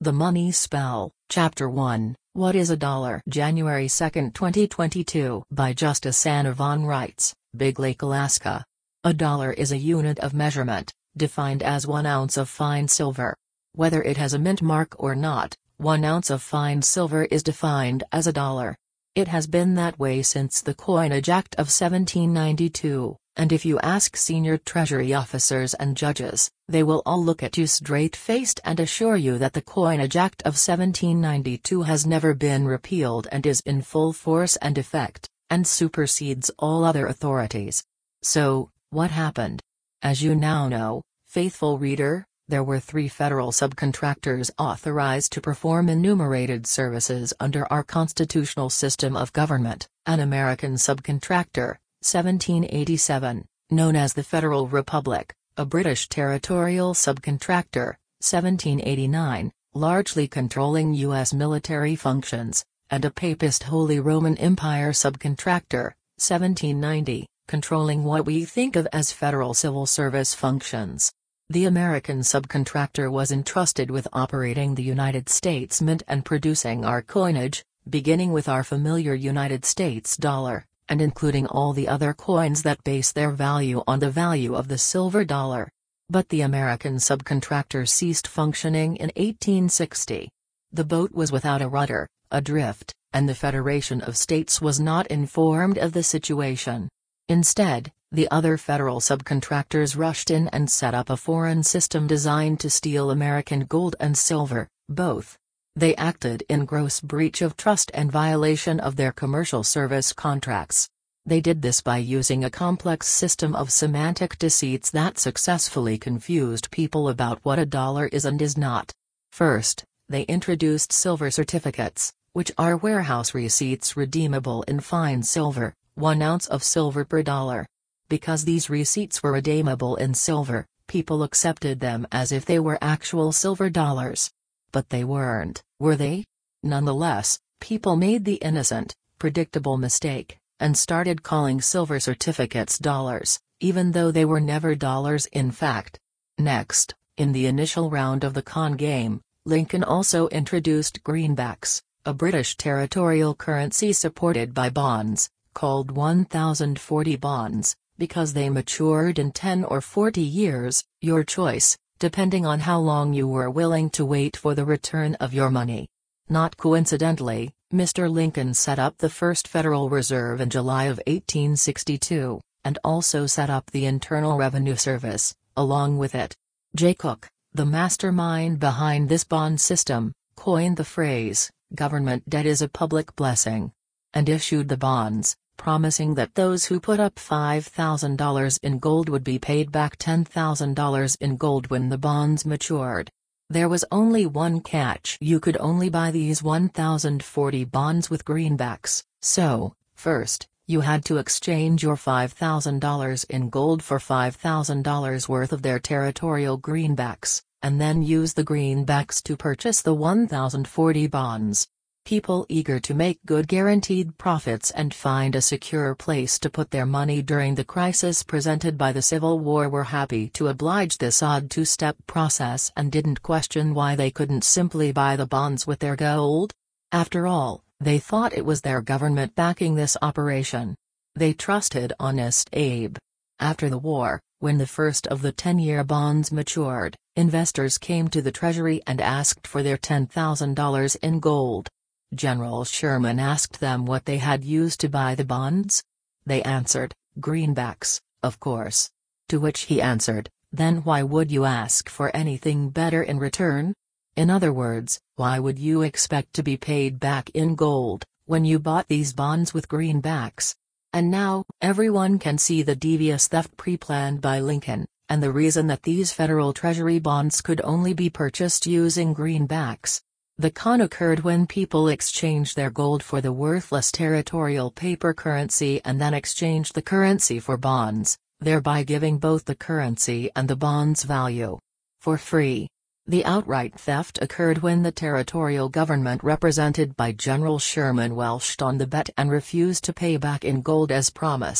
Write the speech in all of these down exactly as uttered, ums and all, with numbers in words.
The Money Spell, Chapter one, What is a Dollar? January second twenty twenty-two by Justice Anna Von writes, Big Lake, Alaska. A dollar is a unit of measurement, defined as one ounce of fine silver. Whether it has a mint mark or not, one ounce of fine silver is defined as a dollar. It has been that way since the Coinage Act of seventeen ninety-two. And if you ask senior Treasury officers and judges, they will all look at you straight-faced and assure you that the Coinage Act of seventeen ninety-two has never been repealed and is in full force and effect, and supersedes all other authorities. So, what happened? As you now know, faithful reader, there were three federal subcontractors authorized to perform enumerated services under our constitutional system of government: an American subcontractor, seventeen eighty-seven, known as the Federal Republic; a British territorial subcontractor, seventeen eighty-nine, largely controlling U S military functions; and a Papist Holy Roman Empire subcontractor, seventeen ninety, controlling what we think of as federal civil service functions. The American subcontractor was entrusted with operating the United States Mint and producing our coinage, beginning with our familiar United States dollar, and including all the other coins that base their value on the value of the silver dollar. But the American subcontractor ceased functioning in eighteen sixty. The boat was without a rudder, adrift, and the Federation of States was not informed of the situation. Instead, the other federal subcontractors rushed in and set up a foreign system designed to steal American gold and silver, both. They acted in gross breach of trust and violation of their commercial service contracts. They did this by using a complex system of semantic deceits that successfully confused people about what a dollar is and is not. First, they introduced silver certificates, which are warehouse receipts redeemable in fine silver, one ounce of silver per dollar. Because these receipts were redeemable in silver, people accepted them as if they were actual silver dollars. But they weren't, were they? Nonetheless, people made the innocent, predictable mistake, and started calling silver certificates dollars, even though they were never dollars in fact. Next, in the initial round of the con game, Lincoln also introduced greenbacks, a British territorial currency supported by bonds, called one thousand forty bonds, because they matured in ten or forty years, your choice, depending on how long you were willing to wait for the return of your money. Not coincidentally, Mister Lincoln set up the first Federal Reserve in July of eighteen sixty-two, and also set up the Internal Revenue Service, along with it. Jay Cooke, the mastermind behind this bond system, coined the phrase, "Government debt is a public blessing," and issued the bonds, promising that those who put up five thousand dollars in gold would be paid back ten thousand dollars in gold when the bonds matured. There was only one catch: you could only buy these one thousand forty bonds with greenbacks, so, first, you had to exchange your five thousand dollars in gold for five thousand dollars worth of their territorial greenbacks, and then use the greenbacks to purchase the one thousand forty bonds. People eager to make good guaranteed profits and find a secure place to put their money during the crisis presented by the Civil War were happy to oblige this odd two-step process and didn't question why they couldn't simply buy the bonds with their gold. After all, they thought it was their government backing this operation. They trusted Honest Abe. After the war, when the first of the ten-year bonds matured, investors came to the Treasury and asked for their ten thousand dollars in gold. General Sherman asked them what they had used to buy the bonds. They answered, "Greenbacks, of course." To which he answered, "Then why would you ask for anything better in return? In other words, why would you expect to be paid back in gold, when you bought these bonds with greenbacks?" And now, everyone can see the devious theft pre-planned by Lincoln, and the reason that these Federal Treasury bonds could only be purchased using greenbacks. The con occurred when people exchanged their gold for the worthless territorial paper currency and then exchanged the currency for bonds, thereby giving both the currency and the bonds value for free. The outright theft occurred when the territorial government represented by General Sherman welched on the bet and refused to pay back in gold as promised.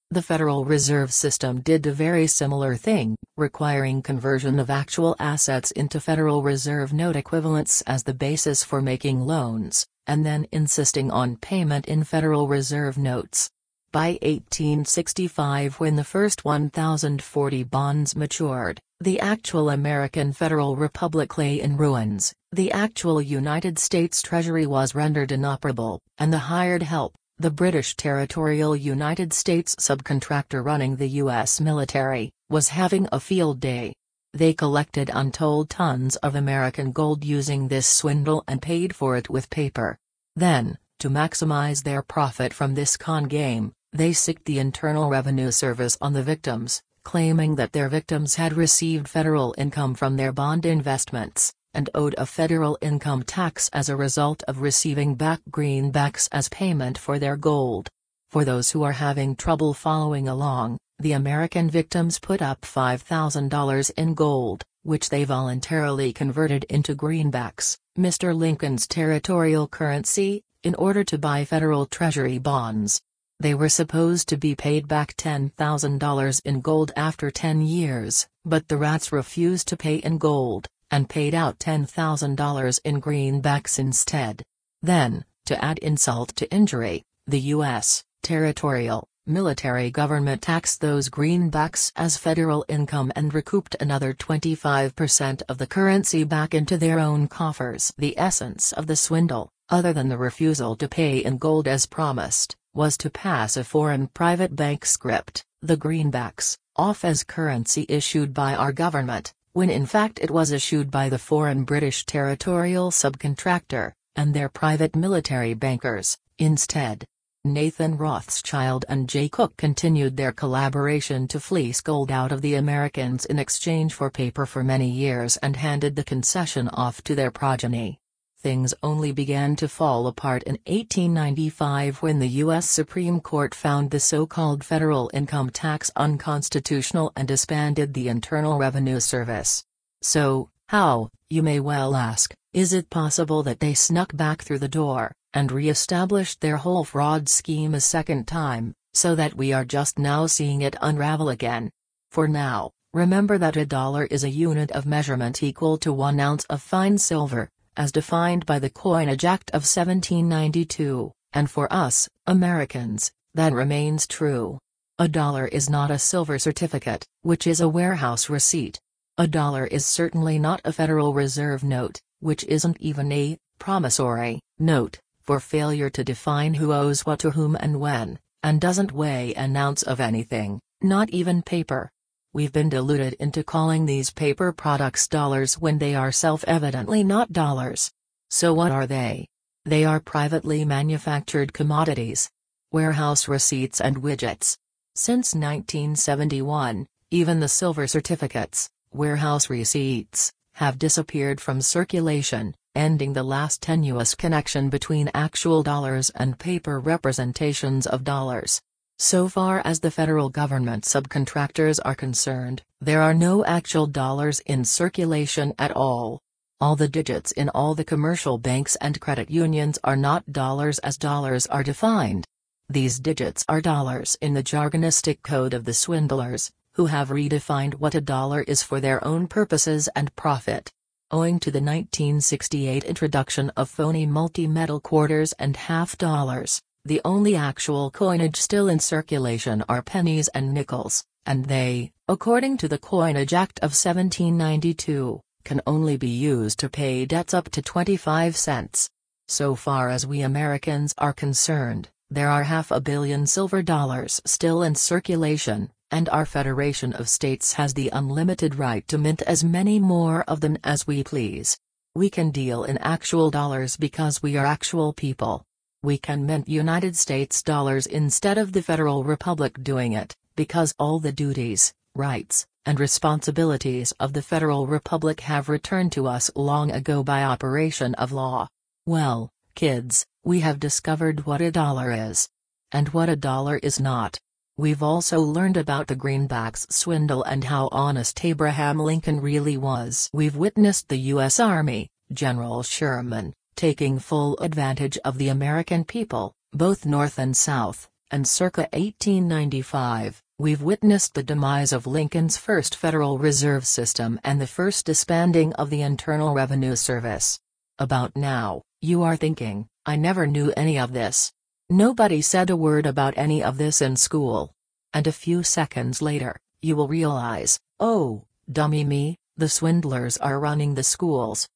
The Federal Reserve System did a very similar thing, requiring conversion of actual assets into Federal Reserve note equivalents as the basis for making loans, and then insisting on payment in Federal Reserve notes. By eighteen sixty-five, when the first one thousand forty bonds matured, the actual American Federal Republic lay in ruins, the actual United States Treasury was rendered inoperable, and the hired help, the British territorial United States subcontractor running the U S military, was having a field day. They collected untold tons of American gold using this swindle and paid for it with paper. Then, to maximize their profit from this con game, they sicked the Internal Revenue Service on the victims, claiming that their victims had received federal income from their bond investments, and owed a federal income tax as a result of receiving back greenbacks as payment for their gold. For those who are having trouble following along, the American victims put up five thousand dollars in gold, which they voluntarily converted into greenbacks, Mister Lincoln's territorial currency, in order to buy federal treasury bonds. They were supposed to be paid back ten thousand dollars in gold after ten years, but the rats refused to pay in gold, and paid out ten thousand dollars in greenbacks instead. Then, to add insult to injury, the U S territorial, military government taxed those greenbacks as federal income and recouped another twenty-five percent of the currency back into their own coffers. The essence of the swindle, other than the refusal to pay in gold as promised, was to pass a foreign private bank script, the greenbacks, off as currency issued by our government, when in fact it was issued by the foreign British territorial subcontractor, and their private military bankers, instead. Nathan Rothschild and Jay Cooke continued their collaboration to fleece gold out of the Americans in exchange for paper for many years and handed the concession off to their progeny. Things only began to fall apart in eighteen ninety-five when the U S Supreme Court found the so-called federal income tax unconstitutional and disbanded the Internal Revenue Service. So, how, you may well ask, is it possible that they snuck back through the door, and re-established their whole fraud scheme a second time, so that we are just now seeing it unravel again? For now, remember that a dollar is a unit of measurement equal to one ounce of fine silver, as defined by the Coinage Act of seventeen ninety-two, and for us, Americans, that remains true. A dollar is not a silver certificate, which is a warehouse receipt. A dollar is certainly not a Federal Reserve note, which isn't even a promissory note, for failure to define who owes what to whom and when, and doesn't weigh an ounce of anything, not even paper. We've been deluded into calling these paper products dollars when they are self-evidently not dollars. So what are they? They are privately manufactured commodities. Warehouse receipts and widgets. Since nineteen seventy-one, even the silver certificates, warehouse receipts, have disappeared from circulation, ending the last tenuous connection between actual dollars and paper representations of dollars. So far as the federal government subcontractors are concerned, there are no actual dollars in circulation at all. All the digits in all the commercial banks and credit unions are not dollars as dollars are defined. These digits are dollars in the jargonistic code of the swindlers, who have redefined what a dollar is for their own purposes and profit. Owing to the nineteen sixty-eight introduction of phony multi-metal quarters and half dollars, the only actual coinage still in circulation are pennies and nickels, and they, according to the Coinage Act of seventeen ninety-two, can only be used to pay debts up to twenty-five cents. So far as we Americans are concerned, there are half a billion silver dollars still in circulation, and our Federation of States has the unlimited right to mint as many more of them as we please. We can deal in actual dollars because we are actual people. We can mint United States dollars instead of the Federal Republic doing it, because all the duties, rights, and responsibilities of the Federal Republic have returned to us long ago by operation of law. Well, kids, we have discovered what a dollar is. And what a dollar is not. We've also learned about the greenbacks swindle and how honest Abraham Lincoln really was. We've witnessed the U S Army, General Sherman, taking full advantage of the American people, both North and South, and circa eighteen ninety-five, we've witnessed the demise of Lincoln's first Federal Reserve System and the first disbanding of the Internal Revenue Service. About now, you are thinking, I never knew any of this. Nobody said a word about any of this in school. And a few seconds later, you will realize, oh, dummy me, the swindlers are running the schools.